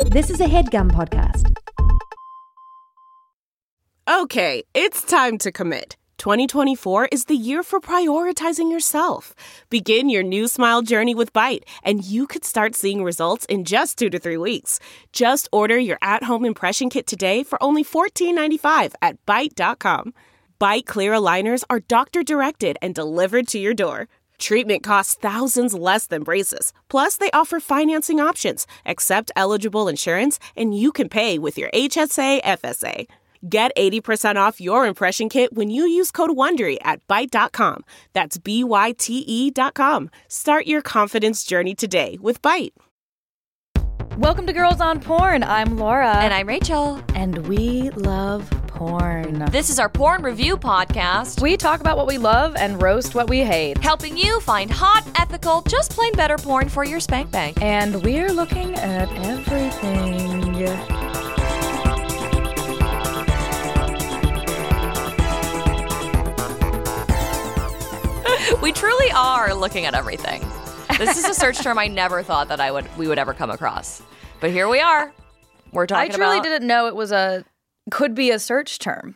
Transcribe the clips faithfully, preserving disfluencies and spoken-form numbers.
This is a HeadGum podcast. Okay, it's time to commit. twenty twenty-four is the year for prioritizing yourself. Begin your new smile journey with Byte, and you could start seeing results in just two to three weeks. Just order your at-home impression kit today for only fourteen ninety-five at byte dot com. Byte clear aligners are doctor-directed and delivered to your door. Treatment costs thousands less than braces. Plus, they offer financing options, accept eligible insurance, and you can pay with your H S A F S A. Get eighty percent off your impression kit when you use code WONDERY at byte dot com. That's B Y T E dot com. Start your confidence journey today with Byte. Welcome to Girls on Porn. I'm Laura. And I'm Rachel. And we love porn. This is our porn review podcast. We talk about what we love and roast what we hate. Helping you find hot, ethical, just plain better porn for your spank bank. And we're looking at everything. We truly are looking at everything. This is a search term I never thought that I would we would ever come across. But here we are. We're talking I truly about... didn't know it was a could be a search term,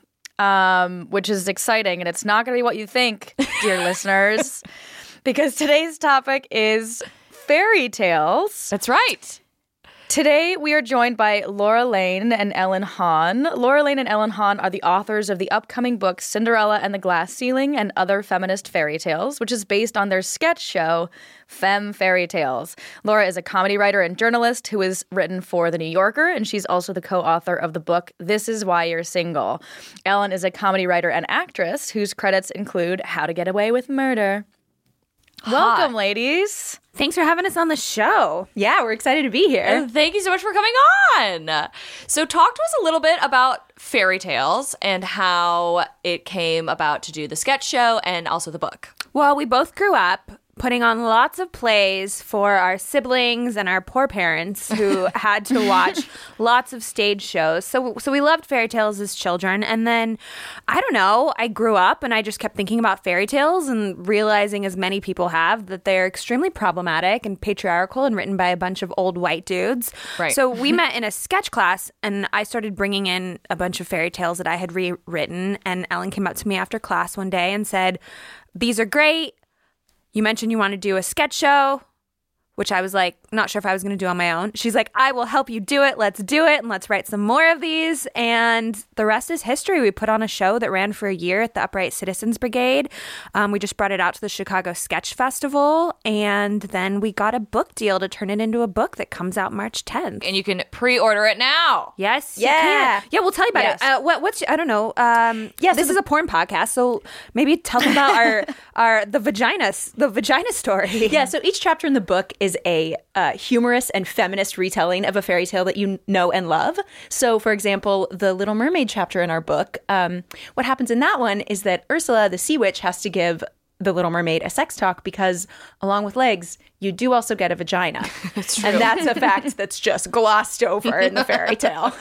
um, which is exciting. And it's not going to be what you think, dear listeners, because today's topic is fairy tales. That's right. Today, we are joined by Laura Lane and Ellen Hahn. Laura Lane and Ellen Hahn are the authors of the upcoming book Cinderella and the Glass Ceiling and Other Feminist Fairy Tales, which is based on their sketch show, Femme Fairy Tales. Laura is a comedy writer and journalist who has written for The New Yorker, and she's also the co-author of the book This Is Why You're Single. Ellen is a comedy writer and actress whose credits include How to Get Away with Murder. Hot. Welcome, ladies. Thanks for having us on the show. Yeah, we're excited to be here. And thank you so much for coming on. So talk to us a little bit about fairy tales and how it came about to do the sketch show and also the book. Well, we both grew up putting on lots of plays for our siblings and our poor parents who had to watch lots of stage shows. So so we loved fairy tales as children. And then, I don't know, I grew up and I just kept thinking about fairy tales and realizing, as many people have, that they're extremely problematic and patriarchal and written by a bunch of old white dudes. Right. So we met in a sketch class and I started bringing in a bunch of fairy tales that I had rewritten. And Ellen came up to me after class one day and said, "These are great. You mentioned you want to do a sketch show," which I was like, not sure if I was going to do on my own. She's like, "I will help you do it. Let's do it. And let's write some more of these." And the rest is history. We put on a show that ran for a year at the Upright Citizens Brigade. Um, we just brought it out to the Chicago Sketch Festival. And then we got a book deal to turn it into a book that comes out March tenth. And you can pre-order it now. Yes. Yeah. You can. Yeah, we'll tell you about Yes. it. Uh, what, what's, I don't know. Um, Yeah, this so is a porn podcast. So maybe tell them about our, our, the vagina, the vagina story. Yeah, so each chapter in the book is a uh, humorous and feminist retelling of a fairy tale that you know and love. So, for example, the Little Mermaid chapter in our book, um, what happens in that one is that Ursula, the sea witch, has to give the Little Mermaid a sex talk because, along with legs, you do also get a vagina. That's true. And that's a fact that's just glossed over in the fairy tale.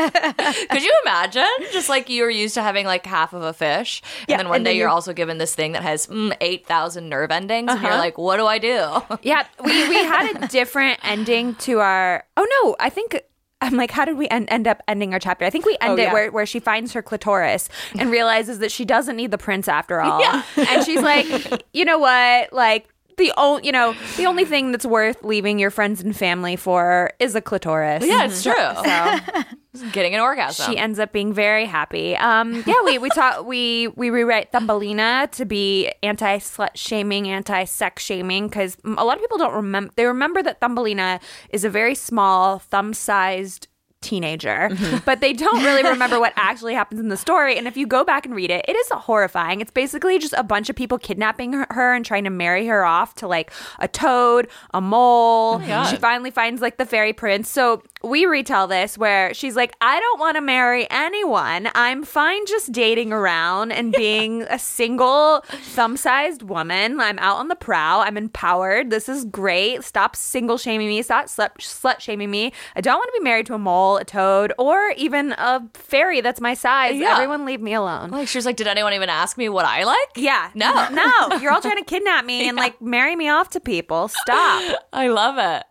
Could you imagine? Just like you were used to having like half of a fish. And Yeah, then one and day then you're you're- also given this thing that has mm, eight thousand nerve endings. And you're Uh-huh. like, what do I do? Yeah, we, we had a different ending to our... Oh, no, I think... I'm like, how did we end, end up ending our chapter? I think we end Oh, it yeah. where, where she finds her clitoris and realizes that she doesn't need the prince after all. Yeah. And she's like, you know what? Like, the only, you know, the only thing that's worth leaving your friends and family for is a clitoris. Yeah, it's true. So Getting an orgasm. she ends up being very happy. Um, yeah, we we taught we we rewrite Thumbelina to be anti slut shaming, anti sex shaming, because a lot of people don't remember. They remember that Thumbelina is a very small, thumb sized teenager, mm-hmm. but they don't really remember what actually happens in the story. And if you go back and read it, it is horrifying. It's basically just a bunch of people kidnapping her, her and trying to marry her off to like a toad, a mole. Oh she finally finds like the fairy prince. So we retell this where she's like, I don't want to marry anyone. I'm fine just dating around and being a single thumb-sized woman. I'm out on the prowl. I'm empowered. This is great. Stop single shaming me. Stop slut, slut shaming me. I don't want to be married to a mole, a toad, or even a fairy that's my size. Yeah. Everyone leave me alone. Like, she was like, did anyone even ask me what I like? Yeah. No. No. You're all trying to kidnap me and like marry me off to people. Stop. I love it.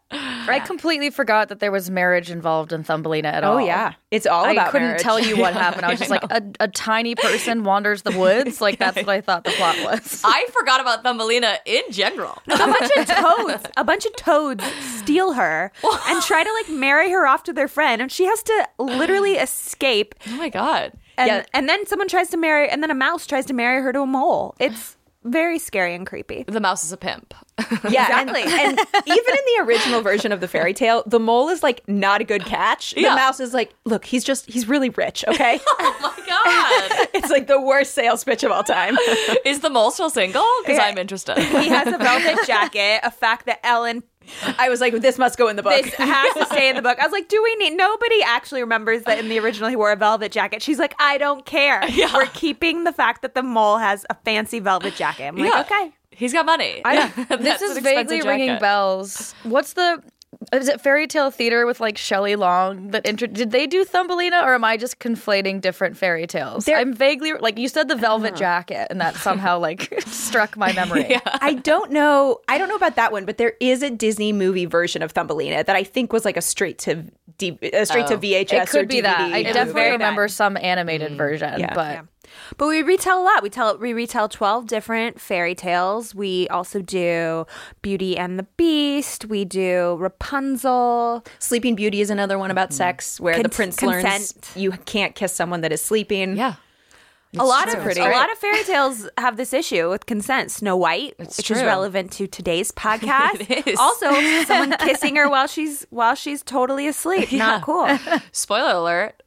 I completely forgot that there was marriage involved in Thumbelina at all. Oh, yeah. It's all I about couldn't marriage. tell you what happened. I was just like, a, a tiny person wanders the woods. Like, that's what I thought the plot was. I forgot about Thumbelina in general. A bunch of toads, a bunch of toads steal her and try to like marry her off to their friend, and she has to literally escape. Oh my God. And, Yeah. and then someone tries to marry, and then a mouse tries to marry her to a mole. It's very scary and creepy. The mouse is a pimp. Yeah, and, and even in the original version of the fairy tale, the mole is like not a good catch. The Yeah. mouse is like, look, he's just he's really rich, okay? Oh my God. It's like the worst sales pitch of all time. Is the mole still single? Because Yeah. I'm interested. He has a velvet jacket, a fact that Ellen. I was like, this must go in the book. This has to stay in the book. I was like, do we need? Nobody actually remembers that in the original he wore a velvet jacket. She's like, I don't care. Yeah. We're keeping the fact that the mole has a fancy velvet jacket. I'm like, Yeah. okay. He's got money. I, That's this is an vaguely expensive ringing jacket. bells. What's the... Is it Fairy Tale Theater with like Shelley Long that intro- did they do Thumbelina, or am I just conflating different fairy tales? They're- I'm vaguely like you said the velvet jacket, and that somehow like struck my memory. I don't know. I don't know about that one, but there is a Disney movie version of Thumbelina that I think was like a straight to D- a straight to V H S. It could or be D V D that. I movie. definitely very remember bad. some animated version, Yeah. but Yeah. But we retell a lot. We tell we retell twelve different fairy tales. We also do Beauty and the Beast. We do Rapunzel. Sleeping Beauty is another one about sex where the Cons- prince learns consent. you can't kiss someone that is sleeping. Yeah. a lot true. of Pretty a great. lot of fairy tales have this issue with consent. Snow White, which is true. relevant to today's podcast. It is. Also, someone kissing her while she's while she's totally asleep. Not cool. Spoiler alert.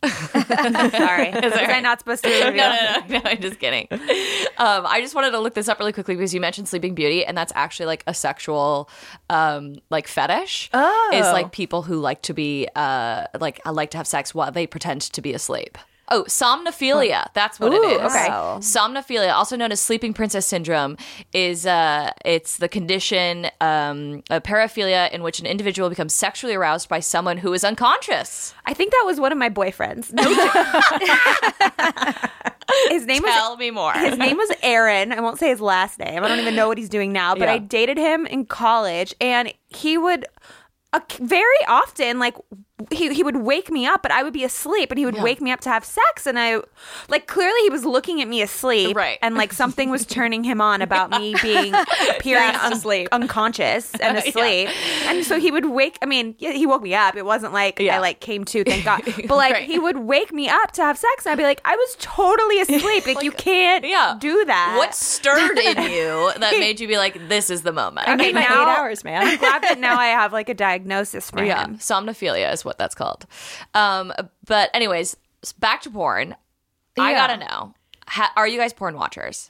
Sorry, was I not supposed to reveal? No, no, no, no, I'm just kidding. Um, I just wanted to look this up really quickly because you mentioned Sleeping Beauty, and that's actually like a sexual, um, like fetish. Oh. Is like people who like to be, uh, like I like to have sex while they pretend to be asleep. Oh, somnophilia. That's what it Ooh, is. okay. Somnophilia, also known as sleeping princess syndrome, is uh, it's the condition, um, a paraphilia in which an individual becomes sexually aroused by someone who is unconscious. I think that was one of my boyfriends. No, his name was Tell me more. His name was Aaron. I won't say his last name. I don't even know what he's doing now, but Yeah. I dated him in college, and he would uh, very often, like, he, he would wake me up, but I would be asleep, and he would wake me up to have sex, and I, like, clearly he was looking at me asleep, Right. and, like, something was turning him on about me being, appearing Fast un- asleep. unconscious and asleep, and so he would wake, I mean, yeah, he woke me up. It wasn't like Yeah. I, like, came to, thank God, but, like, Right. he would wake me up to have sex, and I'd be like, I was totally asleep, like, you can't Yeah. do that. What stirred in you that made you be like, this is the moment? I need my now- eight hours, man. I'm glad that now I have like a diagnosis for Yeah, him. somnophilia is what that's called. Um, but anyways, back to porn. I Yeah. gotta know, ha- are you guys porn watchers?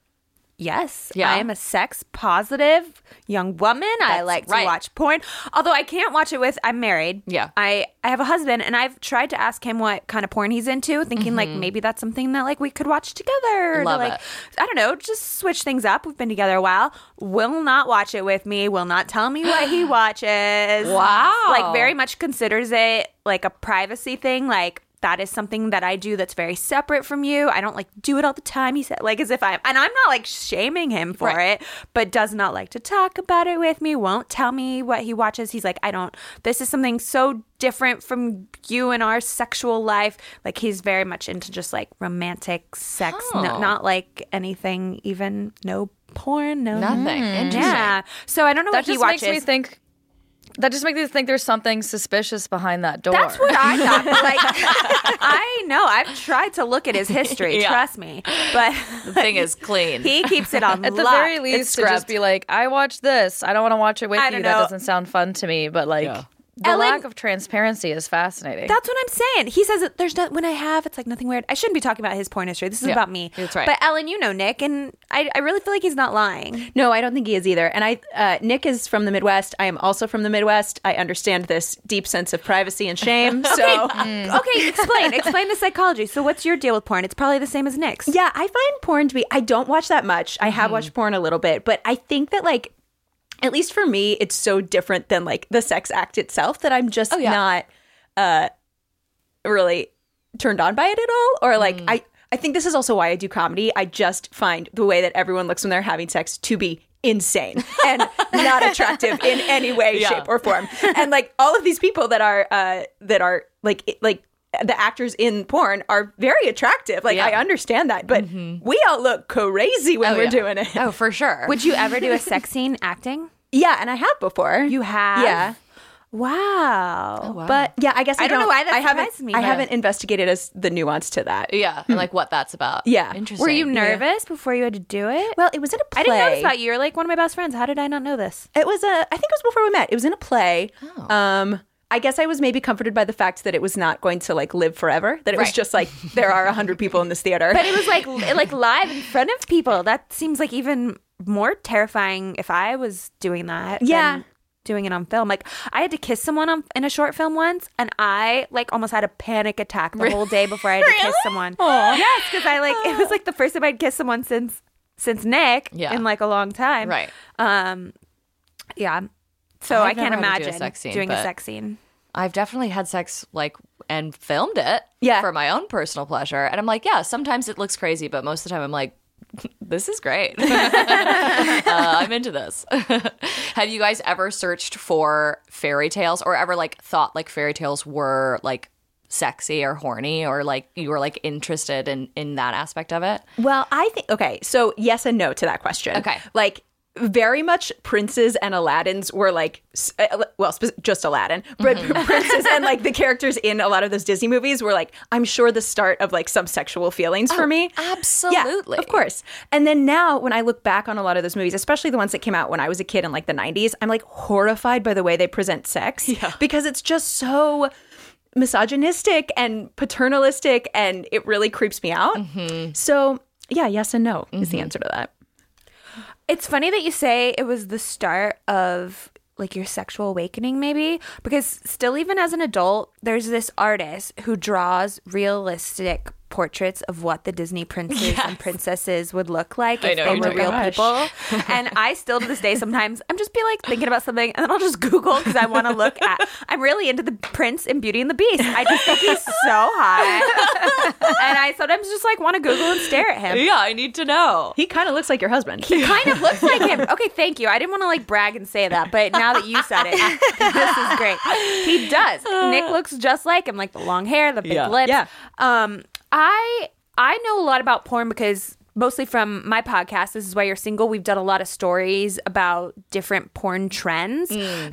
Yes, Yeah. I am a sex positive young woman. I That's like to right. watch porn. Although I can't watch it with, I'm married. Yeah. I, I have a husband, and I've tried to ask him what kind of porn he's into, thinking like maybe that's something that like we could watch together. to, Love like, it. I don't know, just switch things up. We've been together a while. Will not watch it with me. Will not tell me what he watches. Wow. Like very much considers it like a privacy thing. Like that is something that I do that's very separate from you. I don't like do it all the time. He said, like as if I'm, and I'm not like shaming him for Right. it, but does not like to talk about it with me. Won't tell me what he watches. He's like, I don't, this is something so different from you and our sexual life. Like he's very much into just like romantic sex, Oh. no, not like anything, even no porn, no Nothing. Interesting. Yeah. So I don't know that what he just watches. makes me think. That just makes me think there's something suspicious behind that door. That's what I thought. But like, I know I've tried to look at his history. Yeah. Trust me, but The thing is clean. he keeps it on At the lock. very least, to just scrubbed. be like, I watched this. I don't want to watch it with I you. don't That know. doesn't sound fun to me. But like, Yeah. the Ellen- lack of transparency is fascinating. That's what I'm saying. He says that there's not when I have, it's like nothing weird. I shouldn't be talking about his porn history. This is Yeah, about me. that's right. But Ellen, you know Nick, and I, I really feel like he's not lying. No, I don't think he is either. And I, uh, Nick is from the Midwest. I am also from the Midwest. I understand this deep sense of privacy and shame. So, Okay, explain. explain the psychology. So what's your deal with porn? It's probably the same as Nick's. yeah, I find porn to be. I don't watch that much. I have watched porn a little bit, but I think that like, at least for me, it's so different than like the sex act itself that I'm just yeah. not uh, really turned on by it at all. Or like I. I think this is also why I do comedy. I just find the way that everyone looks when they're having sex to be insane and not attractive in any way, Yeah. shape, or form. And like all of these people that are uh, that are like like the actors in porn are very attractive. Like Yeah. I understand that, but we all look crazy when Oh, we're yeah. doing it. Oh, for sure. Would you ever do a sex scene acting? Yeah, and I have before. You have? Yeah. Wow. wow. But yeah, I guess I, I don't know why that I haven't. surprised me, I but- haven't investigated as the nuance to that. yeah, and like what that's about. Yeah. Interesting. Were you nervous before you had to do it? Well, it was in a play. I didn't know this about you. You're like one of my best friends. How did I not know this? It was a. I think it was before we met. It was in a play. Oh. Um, I guess I was maybe comforted by the fact that it was not going to like live forever. That it was Right. just like there are a hundred people in this theater. But it was like like live in front of people. That seems like even more terrifying if I was doing that. Yeah. Than doing it on film. Like I had to kiss someone on, in a short film once, and I like almost had a panic attack the whole day before I had to kiss someone. Yes, because I like it was like the first time I'd kissed someone since since Nick Yeah. in like a long time. Right. Um. Yeah. So I've I can't never had to do a imagine sex scene, doing a but- sex scene. I've definitely had sex like and filmed it Yeah. for my own personal pleasure. And I'm like, yeah, sometimes it looks crazy, but most of the time I'm like, this is great. uh, I'm into this. Have you guys ever searched for fairy tales or ever like thought like fairy tales were like sexy or horny or like you were like interested in in that aspect of it? Well, I think okay. So yes and no to that question. Okay. Like very much princes and Aladdins were like s- uh, well spe- just Aladdin, but princes and like the characters in a lot of those Disney movies were like I'm sure the start of like some sexual feelings for me. Absolutely. Yeah, of course. And then now when I look back on a lot of those movies, especially the ones that came out when I was a kid in like the nineties, I'm like horrified by the way they present sex because it's just so misogynistic and paternalistic and it really creeps me out. So yeah, yes and no is the answer to that. It's funny that you say it was the start of like your sexual awakening, maybe, because still even as an adult, there's this artist who draws realistic portraits of what the Disney princes and princesses would look like if know, they oh were my real gosh. people. And I still to this day sometimes I'm just be like thinking about something and then I'll just Google because I want to look at. I'm really into the prince in Beauty and the Beast. I just think he's so hot, and I sometimes just like want to Google and stare at him. Yeah, I need to know. He kind of looks like your husband. He kind of looks like him. Okay, thank you. I didn't want to like brag and say that, but now that you said it, this is great. He does. Nick looks just like him, like the long hair, the big Yeah. lips. Yeah. Um, I I know a lot about porn because mostly from my podcast, This Is Why You're Single, we've done a lot of stories about different porn trends.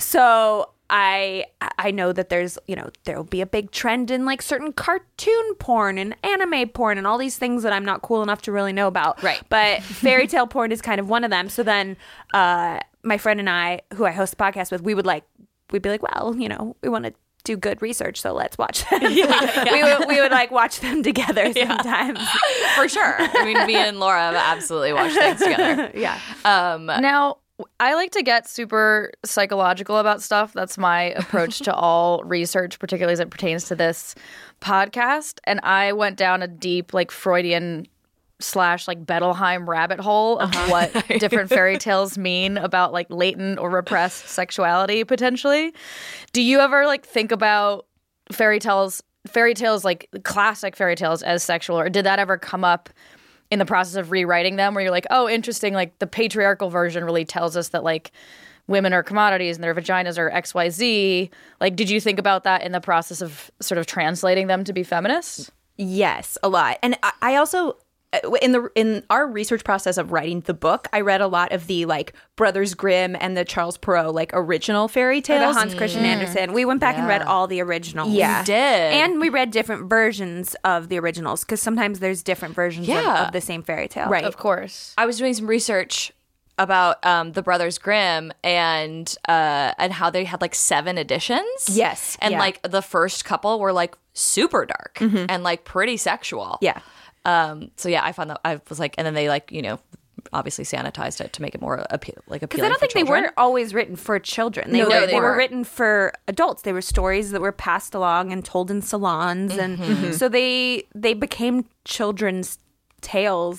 So I I know that there's, you know, there will be a big trend in like certain cartoon porn and anime porn and all these things that I'm not cool enough to really know about. Right. But fairy tale porn is kind of one of them. So then uh, my friend and I, who I host a podcast with, we would like, we'd be like, well, you know, we want to do good research, so let's watch them. Yeah, we, would, we would like watch them together sometimes. For sure. I mean, me and Laura have absolutely watched things together. Yeah. Um, Now, I like to get super psychological about stuff. That's my approach to all research, particularly as it pertains to this podcast. And I went down a deep, like, Freudian slash like Bettelheim rabbit hole of what different fairy tales mean about like latent or repressed sexuality potentially. Do you ever like think about fairy tales, fairy tales like classic fairy tales as sexual, or did that ever come up in the process of rewriting them where you're like, oh, interesting, like the patriarchal version really tells us that like women are commodities and their vaginas are X Y Z. Like, did you think about that in the process of sort of translating them to be feminist? Yes, a lot. And I, I also in the in our research process of writing the book, I read a lot of the like Brothers Grimm and the Charles Perrault like original fairy Or the tales. Hans Christian Andersen. We went back and read all the originals. Yeah. did. And we read different versions of the originals because sometimes there's different versions of, Yeah. of the same fairy tale. Right. Of course. I was doing some research about um, the Brothers Grimm and uh, and how they had like seven editions. Yes, and yeah. like the first couple were like super dark and like pretty sexual. Yeah. Um. So yeah, I found that I was like, and then they like you know obviously sanitized it to make it more appeal like Because appealing. I don't for think children. they were always written for children. They, No, were, they they, were weren't. written for adults. They were stories that were passed along and told in salons, and so they they became children's tales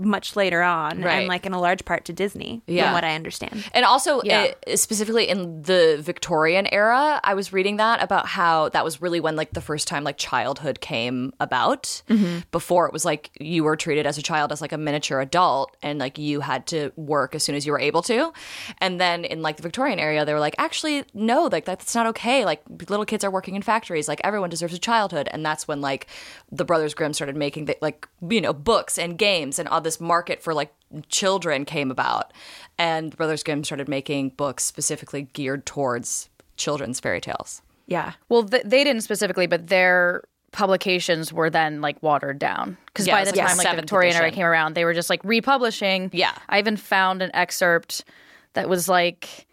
much later on, Right. and like in a large part to Disney, Yeah. from what I understand. And also, Yeah. uh, specifically in the Victorian era, I was reading that about how that was really when like the first time like childhood came about. Before it was like you were treated as a child as like a miniature adult, and like you had to work as soon as you were able to. And then in like the Victorian era, they were like, actually, no, like that's not okay. Like little kids are working in factories. Like everyone deserves a childhood. And that's when like the Brothers Grimm started making the, like you know books and games, and all this market for like children came about, and the Brothers Grimm started making books specifically geared towards children's fairy tales. Yeah. Well, th- they didn't specifically, but their publications were then like watered down because Yeah, by it the was like time the like the seventh Victorian era edition. came around, they were just like republishing. Yeah. I even found an excerpt that was like,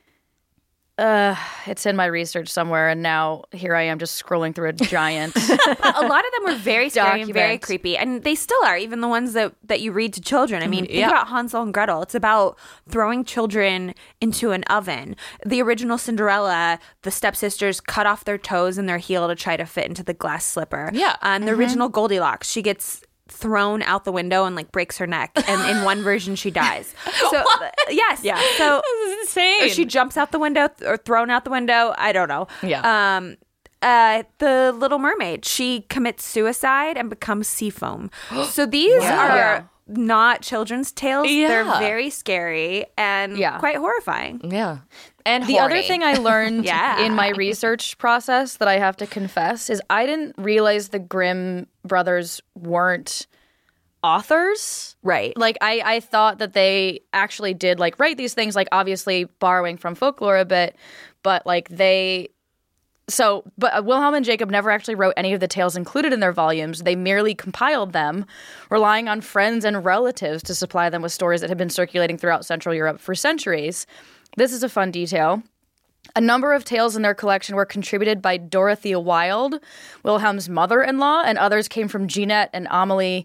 uh, it's in my research somewhere, and now here I am just scrolling through a giant. A lot of them were very scary and very Document. creepy, and they still are, even the ones that, that you read to children. I mean, think Yeah. about Hansel and Gretel. It's about throwing children into an oven. The original Cinderella, the stepsisters cut off their toes and their heel to try to fit into the glass slipper. Yeah. Um, the original Goldilocks, she gets thrown out the window and like breaks her neck, and in one version she dies. So yes, yeah. So This is insane. or she jumps out the window th- or thrown out the window. I don't know. Yeah. Um, uh, the Little Mermaid, she commits suicide and becomes sea foam. So these Yeah. are not children's tales. Yeah. They're very scary and Yeah. quite horrifying. yeah. And The horny. other thing I learned Yeah. in my research process that I have to confess is I didn't realize the Grimm brothers weren't authors. Right. Like I, I thought that they actually did like write these things, like obviously borrowing from folklore a bit, but like they so but uh, Wilhelm and Jacob never actually wrote any of the tales included in their volumes. They merely compiled them, relying on friends and relatives to supply them with stories that had been circulating throughout Central Europe for centuries. This is a fun detail. A number of tales in their collection were contributed by Dorothea Wilde, Wilhelm's mother-in-law, and others came from Jeanette and Amelie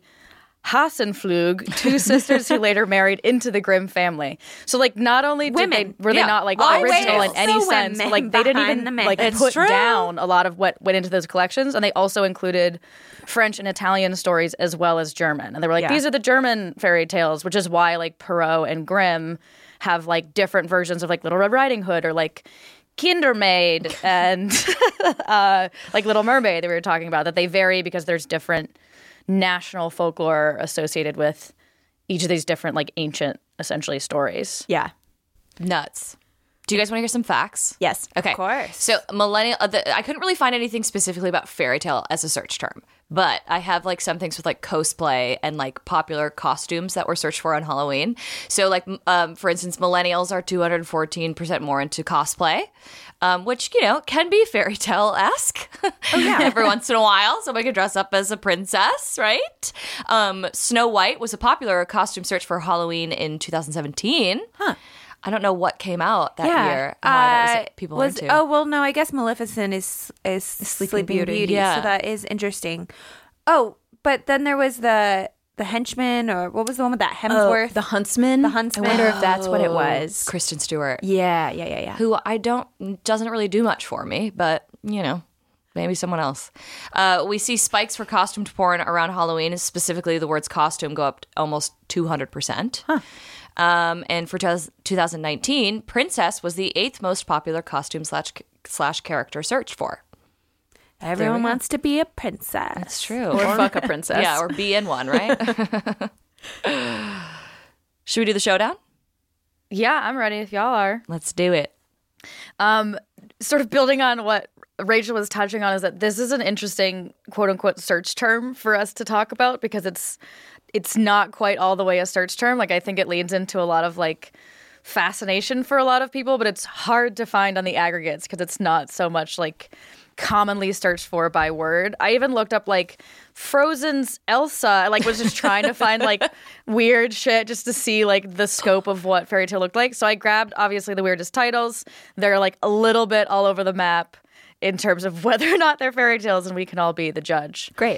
Hasenflug, two sisters who later married into the Grimm family. So, like, not only did Women. they were Yeah. they not like Always. original in any Also sense, women like they didn't behind even the men. like It's put true. down a lot of what went into those collections, and they also included French and Italian stories as well as German. And they were like, Yeah. these are the German fairy tales, which is why like Perrault and Grimm have like different versions of like Little Red Riding Hood or like Kindermaid and uh, like Little Mermaid that we were talking about, that they vary because there's different national folklore associated with each of these different like ancient essentially stories. Yeah. Nuts. Do you guys want to hear some facts? Yes. Okay. Of course. So millennial, uh, the, I couldn't really find anything specifically about fairy tale as a search term, but I have like some things with like cosplay and like popular costumes that were searched for on Halloween. So like, m- um, for instance, millennials are two hundred fourteen percent more into cosplay, um, which, you know, can be fairy tale-esque oh, yeah. every once in a while. Somebody could dress up as a princess, right? Um, Snow White was a popular costume search for Halloween in two thousand seventeen. Huh. I don't know what came out that year and why that was Uh, what people was, were into. Oh, well, no, I guess Maleficent is is Sleeping, Beauty. Beauty. Yeah. So that is interesting. Oh, but then there was the the henchman, or what was the one with that Oh, Hemsworth? the Huntsman. The Huntsman. I wonder if that's what it was. Kristen Stewart, Yeah, yeah, yeah, yeah. who I don't doesn't really do much for me, but you know, maybe someone else. Uh, we see spikes for costumed porn around Halloween. Specifically, the words costume go up almost two hundred percent. Um, and for two thousand nineteen, princess was the eighth most popular costume slash slash character searched for. Everyone wants to be a princess. That's true. Or fuck a princess. Yeah, or be in one, right? Should we do the showdown? Yeah, I'm ready if y'all are. Let's do it. Um, sort of building on what Rachel was touching on is that this is an interesting quote unquote search term for us to talk about because it's it's not quite all the way a search term. Like I think it leads into a lot of like fascination for a lot of people, but it's hard to find on the aggregates because it's not so much like commonly searched for by word. I even looked up like Frozen's Elsa. I like was just trying to find like weird shit just to see like the scope of what fairy tale looked like. So I grabbed obviously the weirdest titles. They're like a little bit all over the map in terms of whether or not they're fairy tales, and we can all be the judge. Great.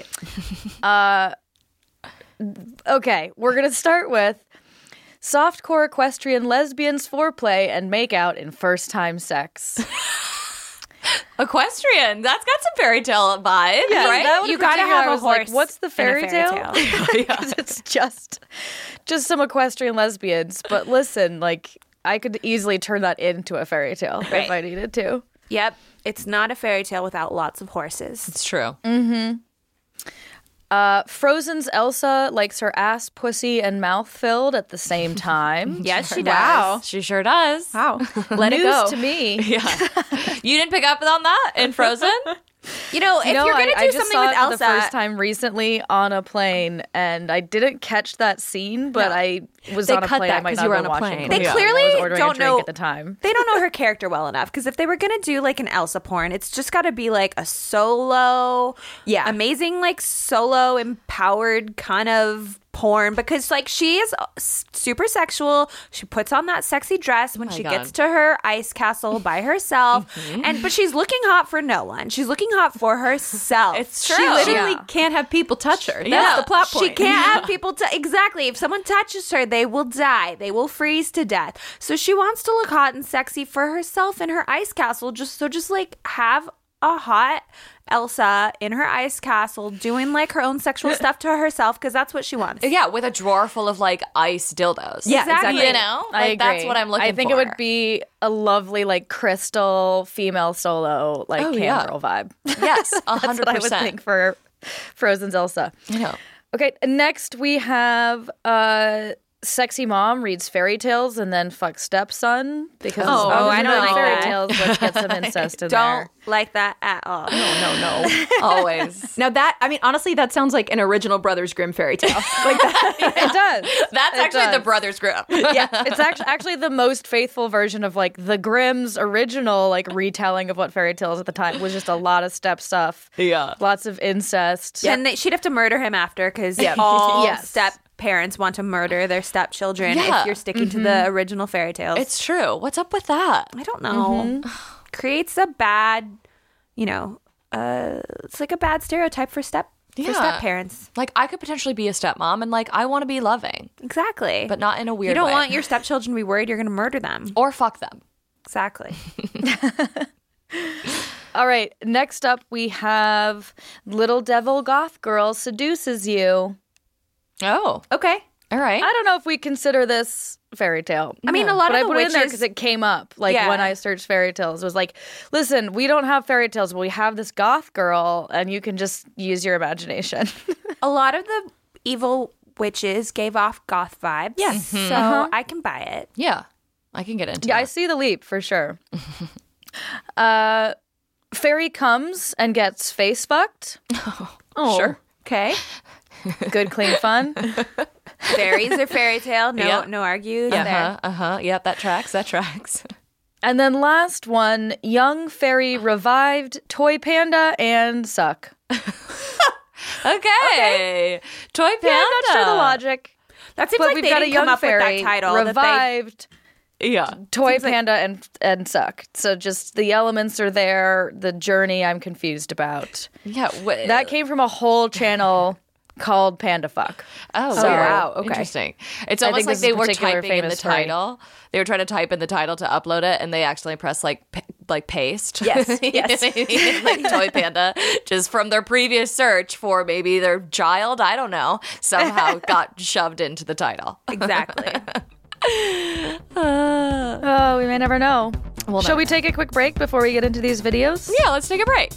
Okay, we're gonna start with softcore equestrian lesbians foreplay and make out in first time sex. Equestrian. That's got some fairy tale vibes, Yeah, right? that one You in gotta particular, have I a was like, horse what's the in a fairy, fairy tale? tale. Because it's just, just some equestrian lesbians. But listen, like I could easily turn that into a fairy tale Right. if I needed to. Yep. It's not a fairy tale without lots of horses. It's true. Uh, Frozen's Elsa likes her ass, pussy, and mouth filled at the same time. Yes, she does. Wow. She sure does. Wow. Let it News go. to me. Yeah. You didn't pick up on that in Frozen? You know, if You know, you're going I, to I do just something saw with it for Elsa, the first time recently on a plane, and I didn't catch that scene, but No. I was They on a cut plane. that I might 'cause not you were have been on a watching. plane. They Yeah. clearly I was ordering don't a drink know- at the time. they don't know her character well enough, because if they were going to do like an Elsa porn, it's just got to be like a solo, Yeah. amazing, like solo empowered kind of porn, because like she is s- super sexual. She puts on that sexy dress when my she God. gets to her ice castle by herself, and but she's looking hot for no one. She's looking hot for herself. It's She true. literally Yeah. can't have people touch her. That's Yeah. the plot point. She can't have people to exactly. If someone touches her, they will die. They will freeze to death. So she wants to look hot and sexy for herself in her ice castle. Just so, just like have a hot Elsa in her ice castle doing like her own sexual stuff to herself, because that's what she wants. Yeah, with a drawer full of like ice dildos. Yeah, Exactly. You know? I Like, agree. that's what I'm looking for. I think it would be a lovely, like, crystal female solo, like, Oh, cam yeah. girl vibe. Yes, a That's hundred what I would percent. think for Frozen's Elsa. I know. Okay, next we have uh, Sexy Mom reads fairy tales and then fucks stepson because Oh, oh, I don't like fairy that. tales. Let's get some incest in Don't there. like that at all. No, no. Always. Now that, I mean, honestly, that sounds like an original Brothers Grimm fairy tale. Like that. It does. That's It actually the does. Brothers Grimm. Yeah, it's actually actually the most faithful version of like the Grimm's original like retelling of what fairy tales at the time was just a lot of step stuff. Yeah. Lots of incest. And they, she'd have to murder him after, because all Yes. step parents want to murder their stepchildren Yeah. if you're sticking to the original fairy tales. It's true. What's up with that? I don't know. Creates a bad, you know, uh, it's like a bad stereotype for step for Yeah. step parents. Like, I could potentially be a stepmom and like I want to be loving, Exactly. but not in a weird you don't way. want your stepchildren to be worried you're going to murder them. or fuck them. Exactly. All right, next up we have Little Devil Goth Girl Seduces You. Oh, Okay. all right. I don't know if we consider this fairy tale. I mean, a lot but of I the put it in there witches- because it came up. Like Yeah. when I searched fairy tales, it was like, listen, we don't have fairy tales, but we have this goth girl, and you can just use your imagination. A lot of the evil witches gave off goth vibes. Yes. So I can buy it. yeah, I can get into Yeah, I that. see the leap for sure. uh, Fairy comes and gets face fucked. Oh. Sure. Okay. Good, clean fun. Fairies or fairy tale. No, Yeah. no argues Uh there. huh. Uh huh. Yep, that tracks. That tracks. And then last one, young fairy revived, toy panda, and suck. Okay. Toy Panda. Yeah, I'm not sure the logic. That seems But like we've they got a didn't young come up fairy with that title. that they- revived, Yeah. toy panda, and and suck. So just the elements are there. The journey I'm confused about. Yeah. Wh- That came from a whole channel called Panda Fuck. Oh, So- weird. wow, okay. Interesting. It's I almost think like this is they a were particular typing in the famous story. title. They were trying to type in the title to upload it, and they accidentally pressed like p- like paste. Yes, You know yes. what I mean? Like Toy Panda, just from their previous search for maybe their child. I don't know. Somehow got shoved into the title. Exactly. Oh, we may never know. We'll Shall never we take a quick break before we get into these videos? Yeah, let's take a break.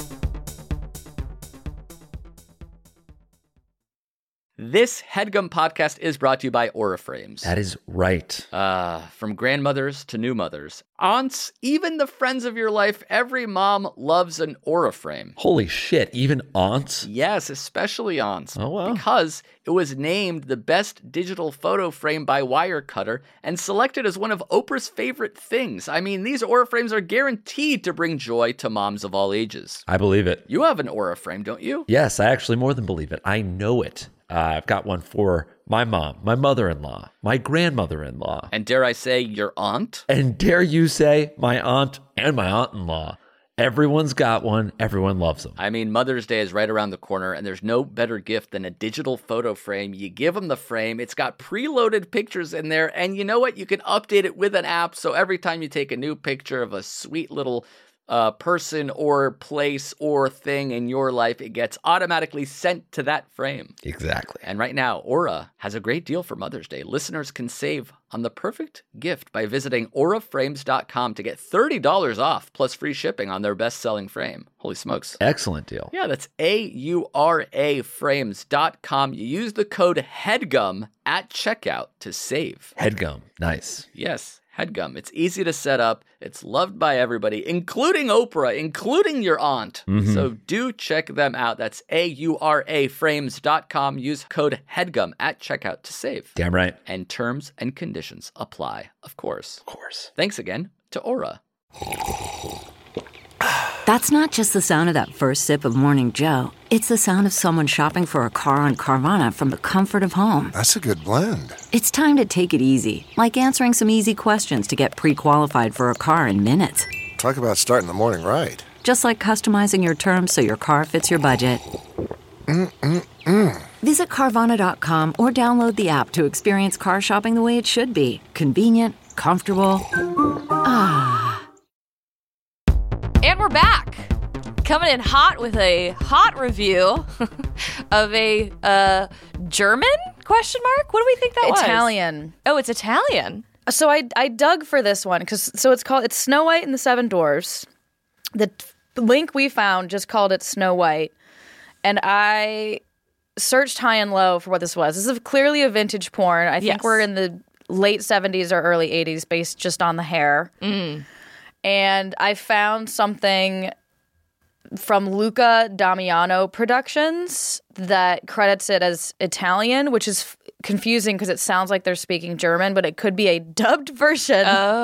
This HeadGum podcast is brought to you by Auraframes. That is right. Uh, from grandmothers to new mothers, aunts, even the friends of your life, every mom loves an Auraframe. Holy shit, even aunts? Yes, especially aunts. Oh, wow. Because it was named the best digital photo frame by Wirecutter and selected as one of Oprah's favorite things. I mean, these Auraframes are guaranteed to bring joy to moms of all ages. I believe it. You have an Auraframe, don't you? Yes, I actually more than believe it. I know it. Uh, I've got one for my mom, my mother-in-law, my grandmother-in-law, And dare I say, your aunt? and dare you say, my aunt and my aunt-in-law. Everyone's got one. Everyone loves them. I mean, Mother's Day is right around the corner, and there's no better gift than a digital photo frame. You give them the frame, it's got preloaded pictures in there, and you know what? You can update it with an app, so every time you take a new picture of a sweet little uh, person or place or thing in your life, it gets automatically sent to that frame. Exactly. And right now, Aura has a great deal for Mother's Day. Listeners can save on the perfect gift by visiting aura frames dot com to get thirty dollars off plus free shipping on their best-selling frame. Holy smokes. Excellent deal. Yeah, that's A U R A frames dot com. You use the code HEADGUM at checkout to save. Headgum. Nice. Yes, HEADGUM. It's easy to set up. It's loved by everybody, including Oprah, including your aunt. Mm-hmm. So do check them out. That's A U R A frames dot com. Use code HEADGUM at checkout to save. Damn right. And terms and conditions apply, of course. Of course. Thanks again to Aura. That's not just the sound of that first sip of Morning Joe. It's the sound of someone shopping for a car on Carvana from the comfort of home. That's a good blend. It's time to take it easy, like answering some easy questions to get pre-qualified for a car in minutes. Talk about starting the morning right. Just like customizing your terms so your car fits your budget. Mm-mm-mm. Visit Carvana dot com or download the app to experience car shopping the way it should be. Convenient, comfortable. Ah. And we're back, coming in hot with a hot review of a uh, German question mark. What do we think that was? Italian. Oh, it's Italian. So I I dug for this one because so it's called it's Snow White and the Seven Dwarfs. The t- link we found just called it Snow White, and I searched high and low for what this was. This is clearly a vintage porn. I think Yes. we're in the late seventies or early eighties, based just on the hair. Mm. And I found something from Luca Damiano Productions that credits it as Italian, which is f- confusing because it sounds like they're speaking German, but it could be a dubbed version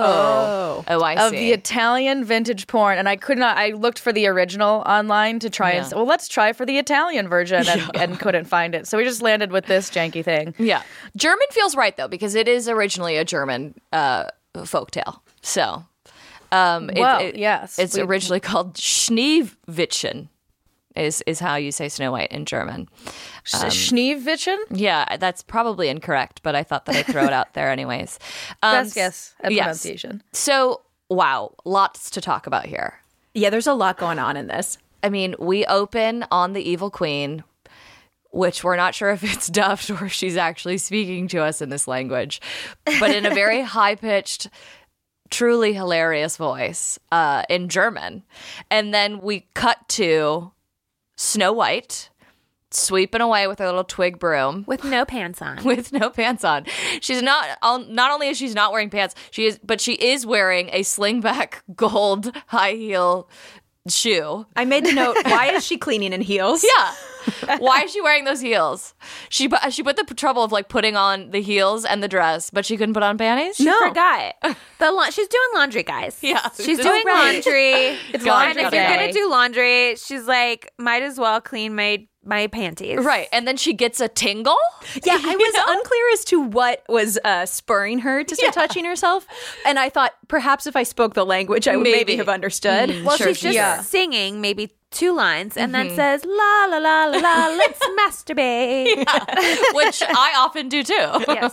Oh. Oh, I of see. the Italian vintage porn. And I could not, I looked for the original online to try and Yeah. say, well, let's try for the Italian version and, and couldn't find it. So we just landed with this janky thing. Yeah. German feels right, though, because it is originally a German uh, folktale. So, um, it- Well, it- yes. It's We- originally called Schneewittchen, is, is how you say Snow White in German. Um, Schneewittchen? Yeah, that's probably incorrect, but I thought that I'd throw it out there anyways. Um, Best guess at yes. pronunciation. So, wow, lots to talk about here. Yeah, there's a lot going on in this. I mean, we open on the Evil Queen, which we're not sure if it's dubbed or if she's actually speaking to us in this language, but in a very high-pitched, truly hilarious voice uh, in German. And then we cut to Snow White sweeping away with her little twig broom. With no pants on. With no pants on. She's not, not only is she not wearing pants, she is, but she is wearing a slingback gold high heel shoe. I made the note, why is she cleaning in heels? Yeah. Why is she wearing those heels? She pu- she put the p- trouble of like putting on the heels and the dress, but she couldn't put on panties? She forgot. The la- she's doing laundry, guys. Yeah. She's doing laundry. It's and laundry if you're day. gonna do laundry, she's like, might as well clean my my panties. Right. And then she gets a tingle? Yeah, I was unclear as to what was uh, spurring her to start touching herself. And I thought perhaps if I spoke the language, I would maybe, Maybe. have understood. Well, Sure, she's just yeah. singing maybe two lines and then says la la la la la. Let's masturbate. Which I often do too. Yes.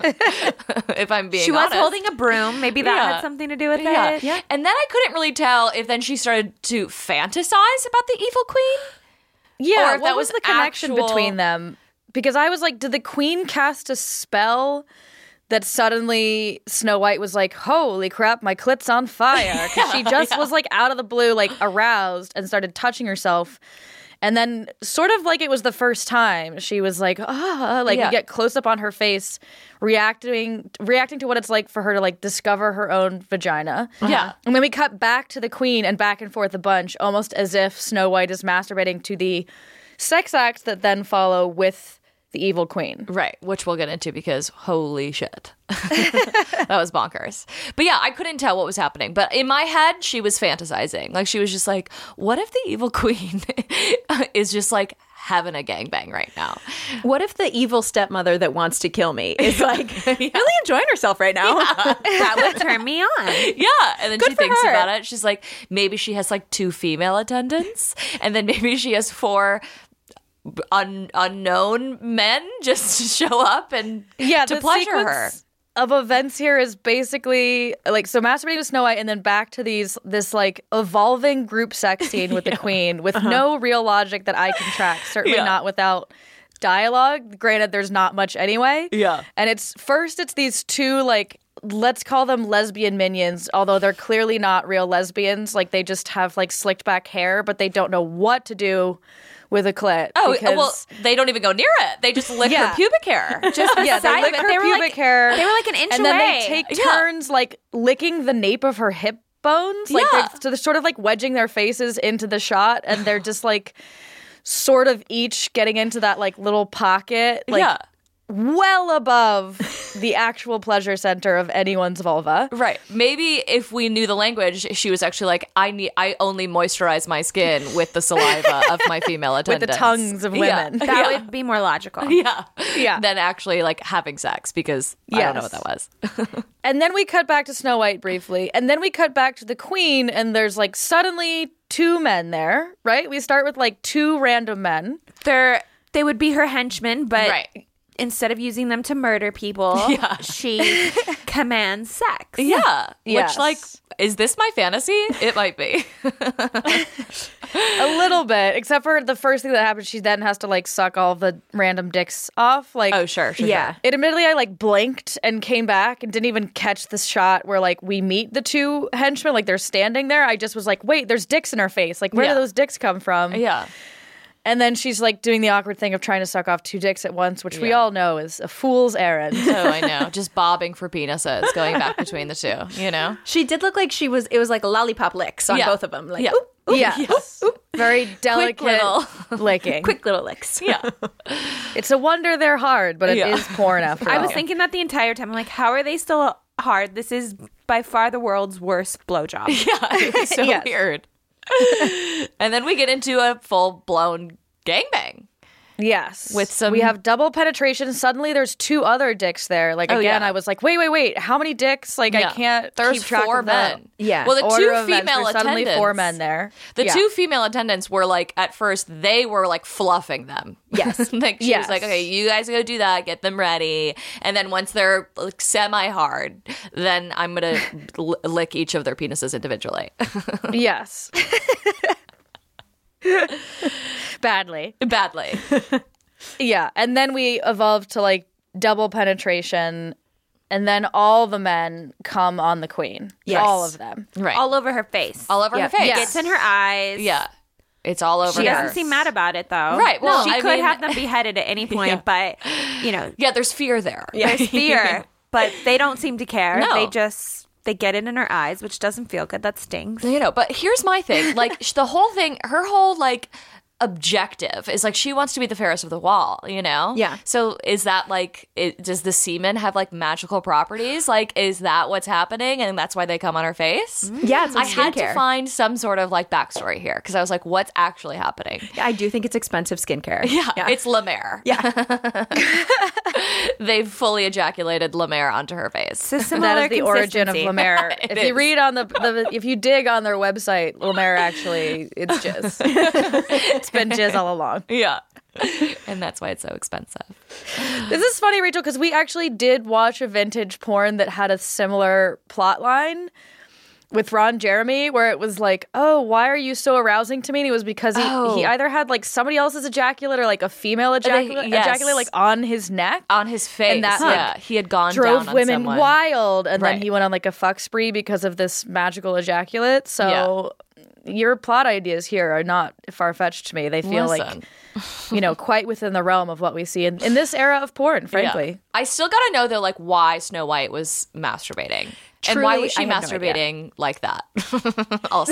If I'm being She was honest. holding a broom. Maybe that Yeah. had something to do with Yeah. it. yeah. And then I couldn't really tell if then she started to fantasize about the evil queen. Yeah, Or if what that was was the connection actual- between them? Because I was like, did the queen cast a spell that suddenly Snow White was like, holy crap, my clit's on fire? Because she just was like out of the blue, like aroused and started touching herself. And then sort of like it was the first time, she was like, ah, like Yeah. we get close up on her face, reacting reacting to what it's like for her to like discover her own vagina. Yeah. And then we cut back to the queen and back and forth a bunch, almost as if Snow White is masturbating to the sex acts that then follow with the evil queen. Right, which we'll get into because holy shit. That was bonkers. But yeah, I couldn't tell what was happening. But in my head, she was fantasizing. Like she was just like, what if the evil queen is just like having a gangbang right now? What if the evil stepmother that wants to kill me is like really enjoying herself right now? That would turn me on. Yeah. And then Good she for thinks her. about it. She's like, maybe she has like two female attendants. And then maybe she has four un- unknown men just to show up and Yeah, to the pleasure sequence her. of events here is basically like so masturbating to Snow White and then back to these this like evolving group sex scene with yeah. the Queen with uh-huh. no real logic that I can track. Certainly yeah. not without dialogue. Granted, there's not much anyway. Yeah. And it's first it's these two like let's call them lesbian minions, although they're clearly not real lesbians. Like they just have like slicked back hair, but they don't know what to do with a clit. Oh, because, well, they don't even go near it. They just lick yeah. her pubic hair. Just yeah, they lick her they pubic like, hair. They were like an inch and away. And then they take yeah. turns like licking the nape of her hip bones. Like yeah. they're, so they're sort of like wedging their faces into the shot and they're just like sort of each getting into that like little pocket. Like, yeah. well above the actual pleasure center of anyone's vulva. Right. Maybe if we knew the language, she was actually like, I need, I only moisturize my skin with the saliva of my female attendants. With the tongues of women. Yeah. That yeah. would be more logical. Yeah. Yeah. Than actually like having sex because yes. I don't know what that was. And then we cut back to Snow White briefly. And then we cut back to the Queen and there's like suddenly two men there, right? We start with like two random men. They're, they would be her henchmen, but... Right. Instead of using them to murder people, yeah. she commands sex. Yeah. Yes. Which, like, is this my fantasy? It might be. A little bit, except for the first thing that happens, she then has to, like, suck all the random dicks off. Like, oh, sure, sure. Yeah. Sure. It admittedly, I, like, blinked and came back and didn't even catch this shot where, like, we meet the two henchmen. Like, they're standing there. I just was like, wait, there's dicks in her face. Like, where yeah. do those dicks come from? Yeah. And then she's like doing the awkward thing of trying to suck off two dicks at once, which yeah. we all know is a fool's errand. Oh, I know. Just bobbing for penises, going back between the two, you know? She did look like she was, it was like lollipoп licks on yeah. both of them. Like, yeah. oop, oop, yeah. yes. oop, oop. Very delicate little. licking. Quick little licks. Yeah. It's a wonder they're hard, but it yeah. is porn after all. I was thinking that the entire time. I'm like, how are they still hard? This is by far the world's worst blowjob. Yeah. It's so Yes. weird. And then we get into a full-blown gangbang. Yes. With some- We have double penetration. Suddenly there's two other dicks there. Like, Oh, again, yeah. I was like, wait, wait, wait. How many dicks? Like, Yeah. I can't There's keep track four of them. men. Yeah. Well, the Order two of events, female there's suddenly attendants. four men there. The Yeah. two female attendants were like, at first, they were like fluffing them. Yes. Like, she Yes. was like, okay, you guys go do that, get them ready. And then once they're like, semi-hard, then I'm going to l- lick each of their penises individually. Yes. Badly. Badly. Yeah. And then we evolved to like double penetration. And then all the men come on the Queen. Yes. All of them. Right. All over her face. All over Yeah. her face. Yes. Gets in her eyes. Yeah. It's all over She her. doesn't seem mad about it, though. Right, well, she I could mean- have them beheaded at any point, Yeah. but, you know, Yeah, there's fear there. there's fear. But they don't seem to care. No. They just, they get it in her eyes, which doesn't feel good. That stings. You know, but here's my thing. Like, sh- the whole thing, her whole, like, objective is, like, she wants to be the fairest of the wall, you know? Yeah. So is that, like, it, does the semen have, like, magical properties? Like, is that what's happening and that's why they come on her face? Yeah, it's like I had to skincare. find some sort of, like, backstory here because I was like, what's actually happening? I do think it's expensive skincare. Yeah, it's La Mer. Yeah. They've fully ejaculated La Mer onto her face. It's a similar That is the origin of consistency. La Mer. It If is. you read on the, the, if you dig on their website, La Mer actually, it's jizz. It's been jizz all along. Yeah. And that's why it's so expensive. This is funny, Rachel, because we actually did watch a vintage porn that had a similar plot line with Ron Jeremy, where it was like, oh, why are you so arousing to me? And it was because he, Oh. he either had like somebody else's ejaculate or like a female ejaculate, yes. ejaculate like on his neck. On his face. And that, yeah. like, He had gone drove down on women someone. wild, and Right. then he went on like a fuck spree because of this magical ejaculate. So your plot ideas here are not far-fetched to me. They feel Listen. like, you know, quite within the realm of what we see in, in this era of porn, frankly. Yeah. I still gotta know though, like, why Snow White was masturbating. and why Truly, was she I have no idea. masturbating like that? Also.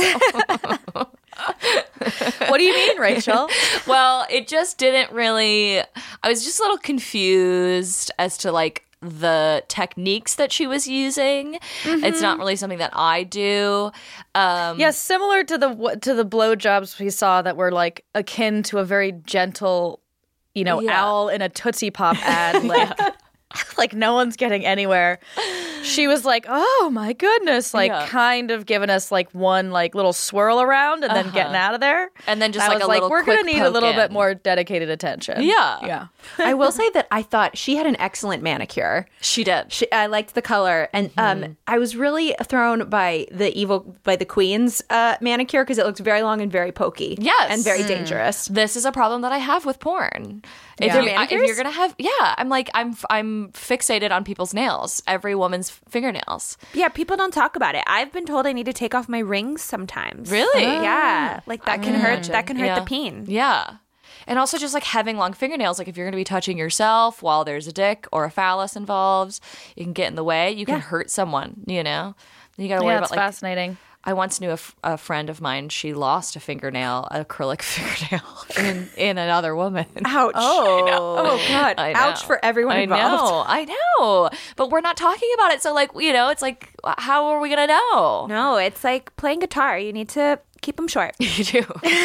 What do you mean, Rachel? Well, it just didn't really, I was just a little confused as to like the techniques that she was using. It's not really something that I do. Um, Yeah, similar to the to the blowjobs we saw that were like akin to a very gentle, you know, Yeah. owl in a Tootsie Pop ad. Like, like no one's getting anywhere. she was like, oh my goodness, like Yeah. kind of giving us like one like little swirl around and then getting out of there. And then just I like was a like, little we're gonna quick need a little poke bit in. more dedicated attention. Yeah. Yeah. I will say that I thought she had an excellent manicure. She did. She, I liked the color, and um, I was really thrown by the evil by the queen's uh, manicure because it looked very long and very pokey. Yes. and very dangerous. This is a problem that I have with porn. If, Yeah. you, I- if Manicures? you're gonna have, yeah, I'm like, I'm, I'm fixated on people's nails, every woman's fingernails. Yeah, people don't talk about it. I've been told I need to take off my rings sometimes. Really? Yeah, like that can hurt. That can hurt Yeah. the peen. Yeah. And also just like having long fingernails, like if you're going to be touching yourself while there's a dick or a phallus involved, you can get in the way. You can hurt someone, you know? You got to worry Yeah, about it's like, fascinating. I once knew a, f- a friend of mine, she lost a fingernail, an acrylic fingernail in, in another woman. Ouch! Oh, Oh God! I know. Ouch for everyone I involved. know, I know. But we're not talking about it. So like, you know, it's like, how are we going to know? No, it's like playing guitar. You need to keep them short. You do.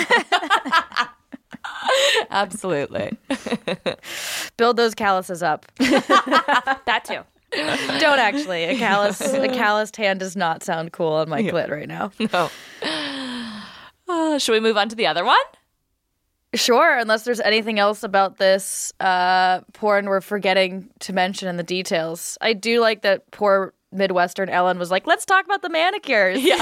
Absolutely. Build those calluses up. That too. Don't actually. A callus, a calloused hand does not sound cool on my clit right now. No. Uh, should we move on to the other one? Sure, unless there's anything else about this uh, porn we're forgetting to mention in the details. I do like that poor Midwestern Ellen was like, let's talk about the manicures. Truly,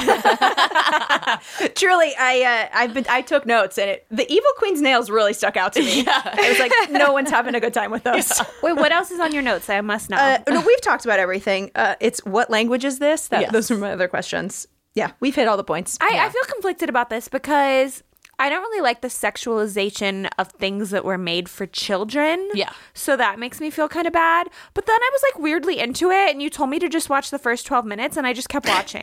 I uh, I've been I took notes, and it, the evil queen's nails really stuck out to me. Yeah. It was like no one's having a good time with those. Wait, what else is on your notes? I must know. Uh, no, we've talked about everything. Uh, it's what language is this? That, Yes. Those are my other questions. Yeah, we've hit all the points. I, I feel conflicted about this because I don't really like the sexualization of things that were made for children. Yeah. So that makes me feel kind of bad. But then I was like weirdly into it, and you told me to just watch the first twelve minutes, and I just kept watching.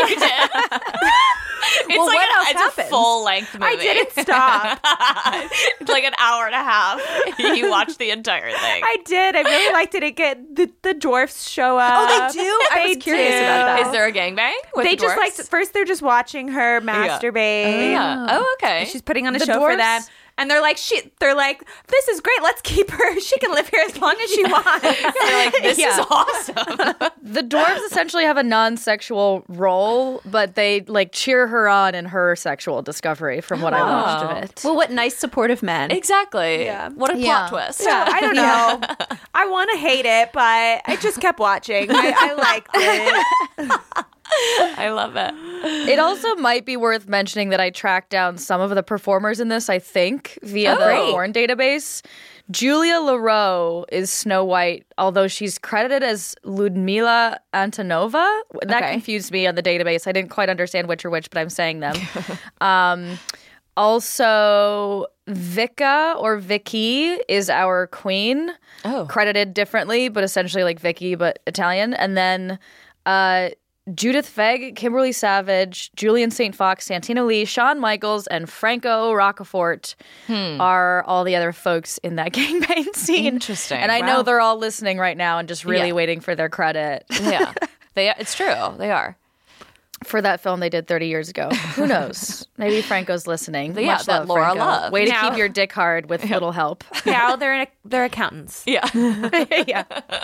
It's Well, like what an, else it's happens? a full length movie. I didn't stop. It's like an hour and a half. You watched the entire thing. I did. I really liked it. It get the, the dwarfs show up. Oh, they do? I was They curious do. about that. Is there a gangbang with They the just dwarfs? like first they're just watching her masturbate. Yeah. Oh, okay. She's putting on a The show for dwarfs- them. And they're like, she, they're like, this is great. Let's keep her. She can live here as long as she wants. They're like, this Yeah. is awesome. The dwarves essentially have a non-sexual role, but they like cheer her on in her sexual discovery from what I watched of it. Well, what nice supportive men. Exactly. Yeah. What a Yeah. plot twist. Yeah, I don't know. I want to hate it, but I just kept watching. I, I liked it. I love it. It also might be worth mentioning that I tracked down some of the performers in this, I think, via Oh, the great. porn database. Julia LaRoe is Snow White, although she's credited as Ludmila Antonova. That Okay. confused me on the database. I didn't quite understand which or which, but I'm saying them. um, also, Vika or Vicky is our queen, Oh. credited differently, but essentially like Vicky, but Italian. And then uh, Judith Fegg, Kimberly Savage, Julian Saint Fox, Santino Lee, Shawn Michaels, and Franco Rockefort are all the other folks in that gangbang scene. Interesting. And I know Wow. they're all listening right now and just really Yeah. waiting for their credit Yeah. They, it's true. They are. for that film they did thirty years ago. Who knows? Maybe Franco's listening. Yeah, Much that love, Laura Franco. love. Way to Now- keep your dick hard with little help. Yeah, well, they're they're accountants. Yeah. yeah.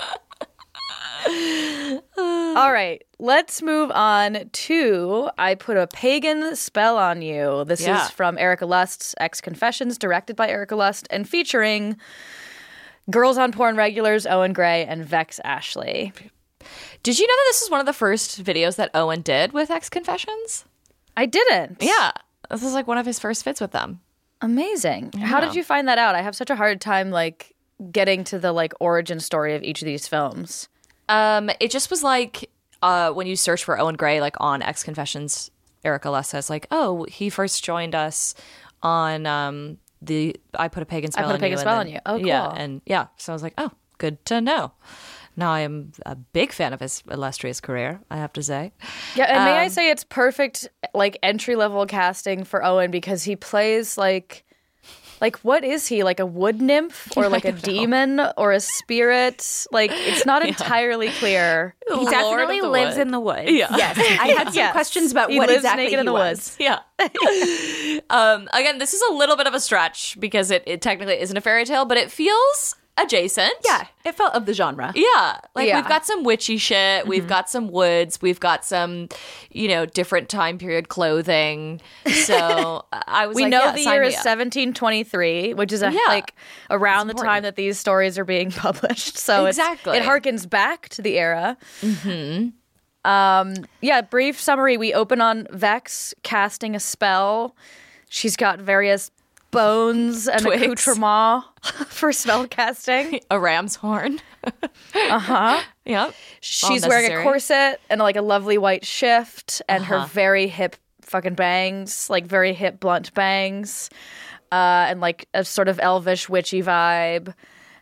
All right, let's move on to I Put a Pagan Spell on You. This Yeah. is from Erica Lust's Ex Confessions, directed by Erica Lust, and featuring Girls on Porn regulars Owen Gray and Vex Ashley. Did you know that this is one of the first videos that Owen did with Ex Confessions? I didn't. Yeah. This is like one of his first fits with them. Amazing. How did you find that out? I have such a hard time like getting to the like origin story of each of these films. Um, it just was like uh, when you search for Owen Gray, like on Ex Confessions, Erica Lust says like, oh, he first joined us on um, the I Put a Pagan Spell I Put a on Pagan You. and Spell then- on You. Oh, Yeah, cool. and yeah, so I was like, oh, good to know. Now I am a big fan of his illustrious career, I have to say. Yeah, and may I Um, say it's perfect like entry level casting for Owen because he plays like like what is he? Like a wood nymph or like a demon or a spirit? Like it's not entirely clear. He Lord definitely of the lives Wood. in the woods. Yeah. Yes, I had some Yes. questions about He what lives exactly naked he in the was. woods. Yeah. um, again, this is a little bit of a stretch because it, it technically isn't a fairy tale, but it feels adjacent. Yeah, it felt of the genre. Yeah. Like Yeah. we've got some witchy shit. We've got some woods. We've got some, you know, different time period clothing. So I was We like, know yeah, the sign year me is up. seventeen twenty-three, which is a, Yeah. like around the important. time that these stories are being published. So it's- Exactly. it harkens back to the era. Mm-hmm. Um, yeah, brief summary. We open on Vex casting a spell. She's got various bones and Twigs. accoutrement for spell casting. A ram's horn. uh-huh. Yep. She's All wearing a necessary. corset and like a lovely white shift and Uh-huh. her very hip fucking bangs, like very hip blunt bangs, uh, and like a sort of elvish witchy vibe.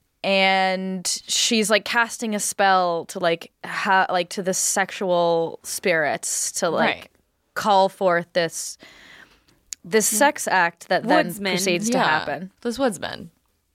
And she's like casting a spell to like ha- like to the sexual spirits to like Right. call forth this this sex act that then Woodsman. proceeds to Yeah. happen. This woodsman.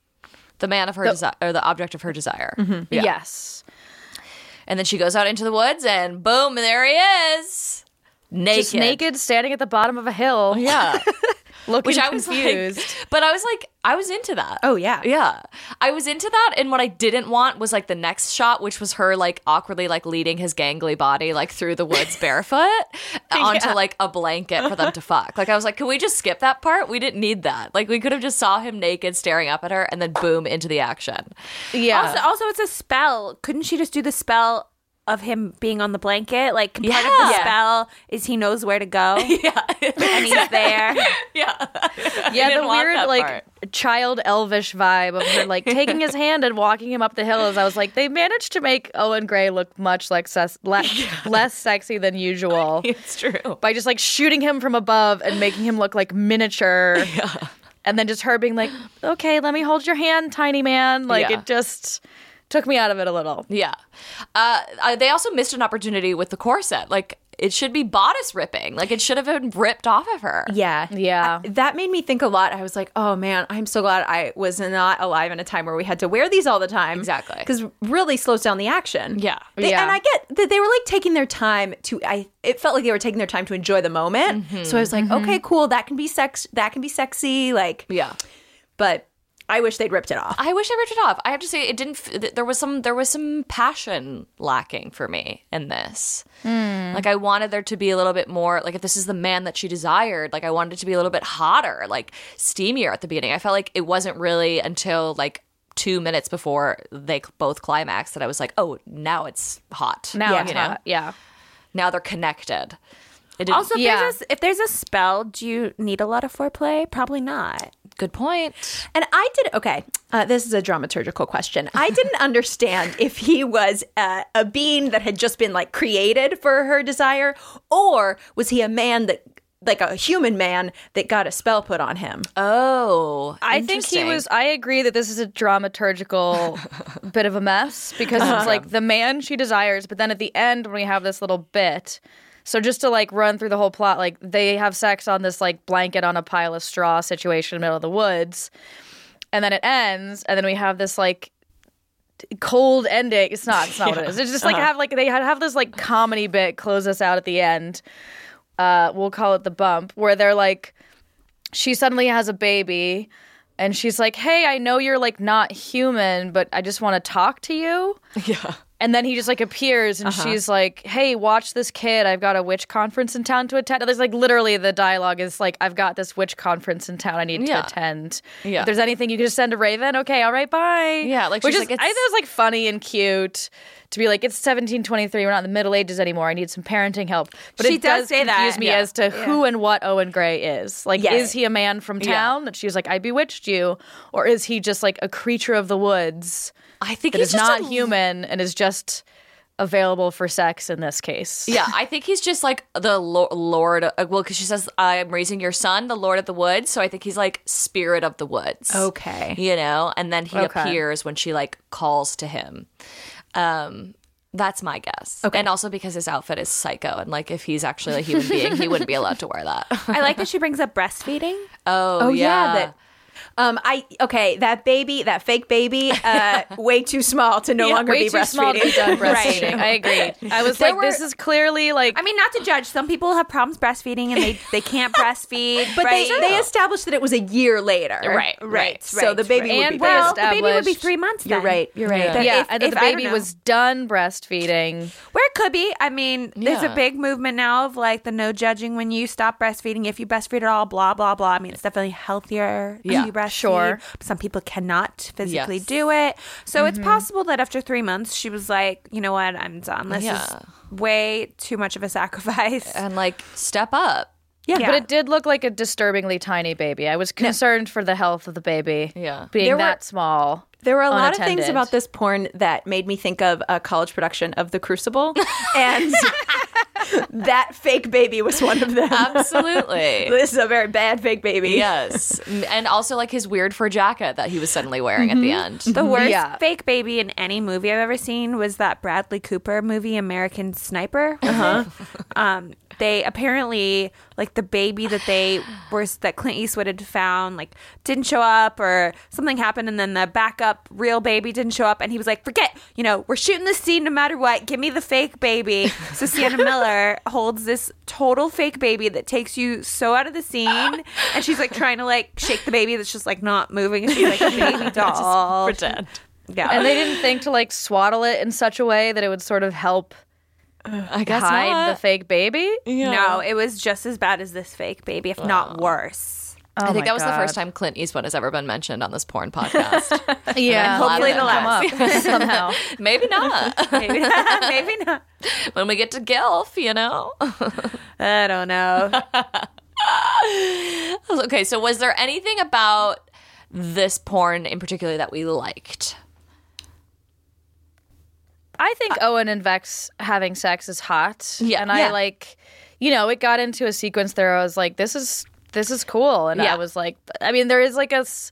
The man of her desire, or the object of her desire. Yeah. Yes. And then she goes out into the woods and boom, there he is. Naked. Just naked, standing at the bottom of a hill. Yeah. Looking Which I was confused. like, but I was like, I was into that. Oh, yeah. Yeah. I was into that. And what I didn't want was like the next shot, which was her like awkwardly like leading his gangly body like through the woods barefoot onto like a blanket for them to fuck. Like I was like, can we just skip that part? We didn't need that. Like we could have just saw him naked staring up at her and then boom into the action. Yeah. Also, also, it's a spell. Couldn't she just do the spell of him being on the blanket? Like, part of the Yeah. spell is he knows where to go. Yeah. And he's there. Yeah. Yeah, the didn't want weird that like part. child elvish vibe of her like taking his hand and walking him up the hill. As I was like, they managed to make Owen Gray look much like ses- le- less sexy than usual It's true. by just like shooting him from above and making him look like miniature. And then just her being like, "Okay, let me hold your hand, tiny man." Like Yeah. it just took me out of it a little. Yeah. Uh, uh, they also missed an opportunity with the corset. Like, it should be bodice ripping. Like, it should have been ripped off of her. Yeah. Yeah. I- that made me think a lot. I was like, oh man, I'm so glad I was not alive in a time where we had to wear these all the time. Exactly. Because really slows down the action. Yeah. They- Yeah. And I get that they were like taking their time to, I, it felt like they were taking their time to enjoy the moment. So I was like, okay, cool. That can be sex. That can be sexy. Like, Yeah. but I wish they'd ripped it off. I wish I ripped it off. I have to say, it didn't. f- There was some. There was some passion lacking for me in this. Like I wanted there to be a little bit more. Like if this is the man that she desired, like I wanted it to be a little bit hotter, like steamier at the beginning. I felt like it wasn't really until like two minutes before they both climaxed that I was like, oh, now it's hot. Now Yeah. it's you know? hot. Yeah. Now they're connected. It didn't, Also, if, Yeah. there's a, if there's a spell, do you need a lot of foreplay? Probably not. good point. And I did, okay, uh, this is a dramaturgical question. I didn't understand if he was uh, a being that had just been like created for her desire, or was he a man that, like a human man that got a spell put on him? Oh, I think he interesting. was. I agree that this is a dramaturgical bit of a mess because it's like the man she desires, but then at the end when we have this little bit. So just to like run through the whole plot, like they have sex on this like blanket on a pile of straw situation in the middle of the woods, and then it ends, and then we have this like cold ending. It's not. It's not what it is. It's just like have like they have this like comedy bit close us out at the end. Uh, we'll call it the bump, where they're like, she suddenly has a baby, and she's like, "Hey, I know you're like not human, but I just want to talk to you." Yeah. And then he just like appears, and she's like, "Hey, watch this kid. I've got a witch conference in town to attend." There's like literally the dialogue is like, "I've got this witch conference in town. I need Yeah. to attend. Yeah. If there's anything, you can just send a raven. Okay, all right, bye." Yeah, like, which she's is like, I it's- thought it was like funny and cute to be like, it's seventeen twenty-three. We're not in the Middle Ages anymore. I need some parenting help. But She it does does say that. confuse me Yeah. as to who and what Owen Gray is. Like, Yeah. is he a man from town that she was like, "I bewitched you," or is he just like a creature of the woods I think that he's is just not a- human and is just available for sex in this case? Yeah, I think he's just like the lo- Lord. Uh, well, because she says, "I'm raising your son, the Lord of the Woods." So I think he's like Spirit of the Woods. Okay. you know, and then he Okay. appears when she like calls to him. Um, that's my guess. Okay, and also because his outfit is psycho, and like if he's actually a human being, he wouldn't be allowed to wear that. I like that she brings up breastfeeding. Oh, Oh, yeah, yeah, that- Um, I okay, that baby, that fake baby, uh, way too small to no Yeah, longer way be too breastfeeding. small to be done breastfeeding. Right. I agree. I was There like, were- this is clearly like. I mean, not to judge. Some people have problems breastfeeding and they, they can't breastfeed. But right? they, they established that it was a year later. Right, Right, So the baby right. would And be well, big. the baby would be established- three months. You're then. right. You're right. That yeah, if- and that if- the I don't baby know. was done breastfeeding. Where it could be. I mean, there's Yeah. a big movement now of like the no judging when you stop breastfeeding. If you breastfeed at all, blah, blah, blah. I mean, it's definitely healthier Yeah, if you breastfeed. sure. Some people cannot physically Yes. do it. So it's possible that after three months, she was like, you know what? I'm done. This Yeah. is way too much of a sacrifice. And like, step up. Yeah, Yeah. but it did look like a disturbingly tiny baby. I was concerned for the health of the baby. Yeah. Being There were- that small. There were a lot of things unattended. about this porn that made me think of a college production of The Crucible, and that fake baby was one of them. Absolutely. This is a very bad fake baby. Yes. And also like his weird fur jacket that he was suddenly wearing at the end. The worst Yeah. fake baby in any movie I've ever seen was that Bradley Cooper movie, American Sniper. Uh-huh. um, they apparently, like the baby that they were, that Clint Eastwood had found, like didn't show up or something happened, and then the backup real baby didn't show up, and he was like, forget, you know, we're shooting this scene no matter what, give me the fake baby. So Sienna Miller holds this total fake baby that takes you so out of the scene, and she's like trying to like shake the baby that's just like not moving, and she's like a baby doll. Pretend. Yeah. And they didn't think to like swaddle it in such a way that it would sort of help I guess hide not. the fake baby. No, it was just as bad as this fake baby, if not worse. Oh I think my that was the God. first time Clint Eastwood has ever been mentioned on this porn podcast. Yeah, I'm glad hopefully that the come last somehow. Maybe not. Maybe not. Maybe not. When we get to Gilf, you know. I don't know. Okay, so was there anything about this porn in particular that we liked? I think Owen and Vex having sex is hot. Yeah. And I Yeah. like, you know, it got into a sequence there. I was like, this is this is cool. And Yeah. I was like, I mean, there is like a s-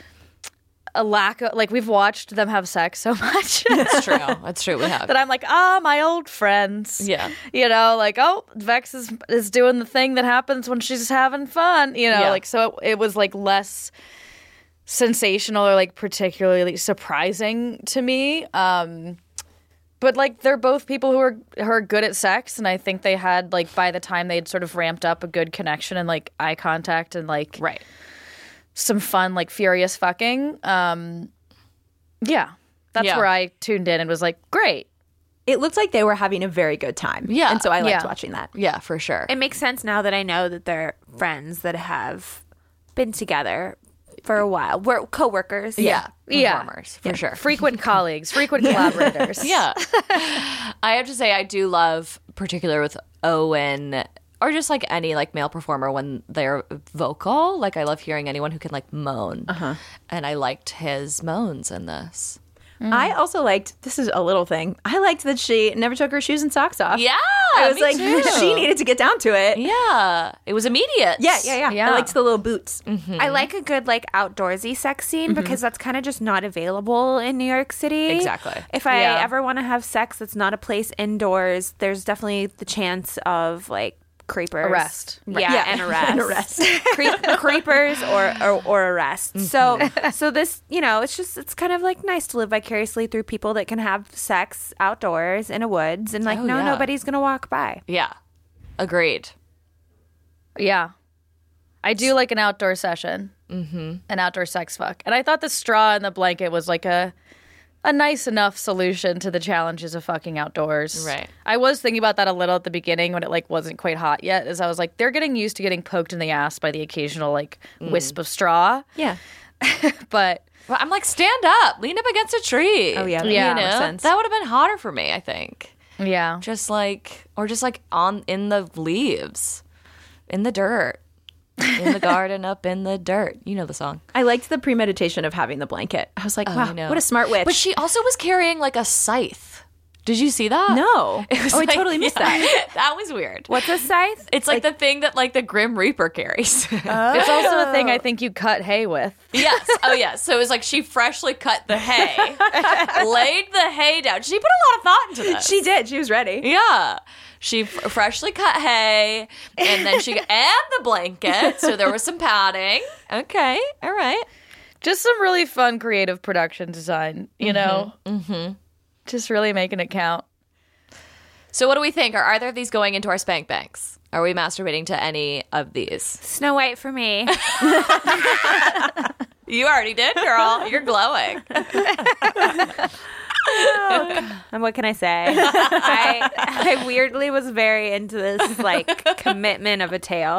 a lack of like we've watched them have sex so much It's true. It's true. We have. that I'm like, ah, my old friends. Yeah. You know, like, oh, Vex is is doing the thing that happens when she's having fun. You know, Yeah. like so it, it was like less sensational or like particularly surprising to me. Um But like they're both people who are who are good at sex, and I think they had like by the time they'd sort of ramped up a good connection and like eye contact and like Right. some fun like furious fucking. Um, yeah, that's Yeah. where I tuned in and was like, great. It looked like they were having a very good time. Yeah. And so I liked Yeah. watching that. Yeah, for sure. It makes sense now that I know that they're friends that have been together for a while. We're coworkers. Yeah. Yeah. Performers, for sure. Frequent colleagues, frequent collaborators. Yeah. I have to say, I do love, particular with Owen, or just like any like male performer when they're vocal. Like I love hearing anyone who can like moan. Uh-huh. And I liked his moans in this. I also liked, this is a little thing, I liked that she never took her shoes and socks off. Yeah. I was me like, too. she needed to get down to it. Yeah. It was immediate. Yeah, yeah, yeah. Yeah. I liked the little boots. I like a good like outdoorsy sex scene because that's kind of just not available in New York City. Exactly. If I Yeah. ever want to have sex that's not a place indoors, there's definitely the chance of like creepers. Arrest. Yeah, Yeah. and arrest. And arrest. Creep, creepers or, or or arrests. So so this, you know, it's just it's kind of like nice to live vicariously through people that can have sex outdoors in a woods and like Oh, no yeah. nobody's gonna walk by. Yeah. Agreed. Yeah. I do like an outdoor session, mm-hmm. an outdoor sex fuck. And I thought the straw in the blanket was like a a nice enough solution to the challenges of fucking outdoors. Right. I was thinking about that a little at the beginning when it like wasn't quite hot yet, as I was like, they're getting used to getting poked in the ass by the occasional like wisp of straw. Yeah. But Well, I'm like, stand up, lean up against a tree. Oh, yeah, that Yeah. makes You know? sense. That would have been hotter for me, I think. yeah. Just like, or just like on in the leaves, in the dirt, in the garden, up in the dirt. You know the song. I liked the premeditation of having the blanket. I was like, I wow, know. what a smart witch. But she also was carrying like a scythe. Did you see that? No. It was Oh, I like- totally missed yeah. that. That was weird. What's a scythe? It's like, the thing that like the Grim Reaper carries. It's also a thing I think you cut hay with. Yes. Oh, yes. So it was like she freshly cut the hay, laid the hay down. She put a lot of thought into this. She did. She was ready. Yeah. She f- freshly cut hay, and then she and the blanket. So there was some padding. Okay. All right. Just some really fun, creative production design, you know? Mm-hmm. Just really making it count. So what do we think? Are either of these going into our spank banks? Are we masturbating to any of these? Snow White for me. You already did, girl. You're glowing. Oh, and what can I say? I I weirdly was very into this like commitment of a tale.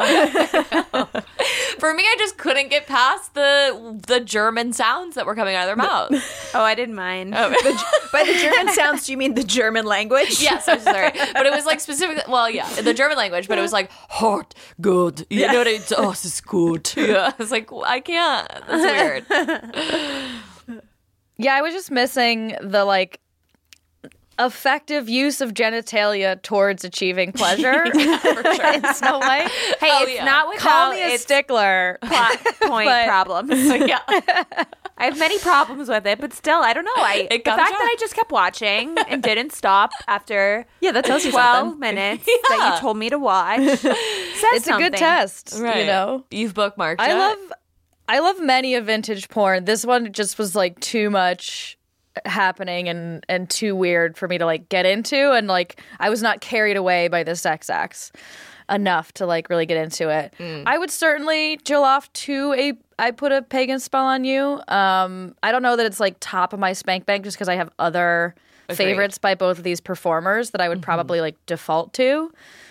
For me, I just couldn't get past the the German sounds that were coming out of their mouths. Oh, I didn't mind. Oh, the, by the German sounds, do you mean the German language? Yes, I'm sorry. But it was like specifically, well, yeah, the German language, but it was like, hot, good. You know what I mean? Oh, this is good. Yeah. It's like, I can't. That's weird. Yeah, I was just missing the like effective use of genitalia towards achieving pleasure. Yeah, for sure. In Snow White. Hey, Oh, it's yeah. not without Call me a its stickler. plot point But- problems. Yeah. I have many problems with it, but still, I don't know. I It the comes fact up. that I just kept watching and didn't stop after Yeah, that tells you twelve something. minutes that Yeah. you told me to watch. Says It's something. a good test, Right. you know? You've bookmarked I it. love I love many a vintage porn. This one just was like too much happening and and too weird for me to like get into, and like I was not carried away by the sex acts enough to like really get into it. I would certainly Jill off to a I put a pagan spell on you. Um I don't know that it's like top of my spank bank just because I have other Agreed. favorites by both of these performers that I would probably like default to.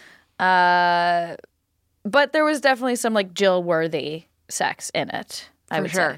Uh but there was definitely some like Jill worthy sex in it. I For would sure. say.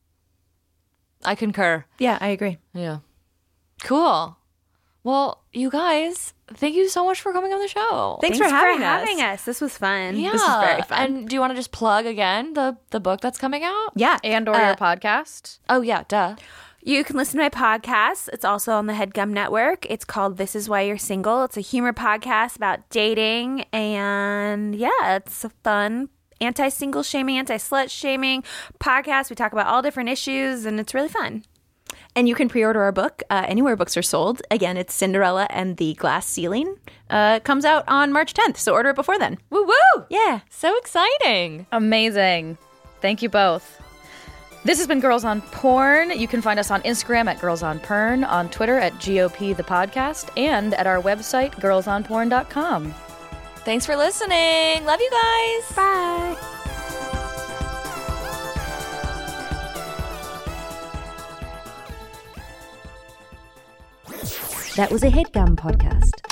I concur. Yeah, I agree. Yeah. Cool. Well, you guys, thank you so much for coming on the show. Thanks, Thanks for having for us. having us. This was fun. Yeah. This is very fun. And do you want to just plug again the the book that's coming out? Yeah. And or Uh, your podcast. Oh yeah, duh. You can listen to my podcast. It's also on the HeadGum Network. It's called This Is Why You're Single. It's a humor podcast about dating. And yeah, it's a fun anti-single shaming, anti-slut shaming podcast. We talk about all different issues, and it's really fun. And you can pre-order our book uh, anywhere books are sold. Again, it's Cinderella and the Glass Ceiling. Uh, comes out on March tenth, so order it before then. Woo woo! Yeah. So exciting. Amazing. Thank you both. This has been Girls on Porn. You can find us on Instagram at Girls on Pern, on Twitter at G O P the podcast, and at our website, girls on porn dot com. Thanks for listening. Love you guys. Bye. That was a HeadGum podcast.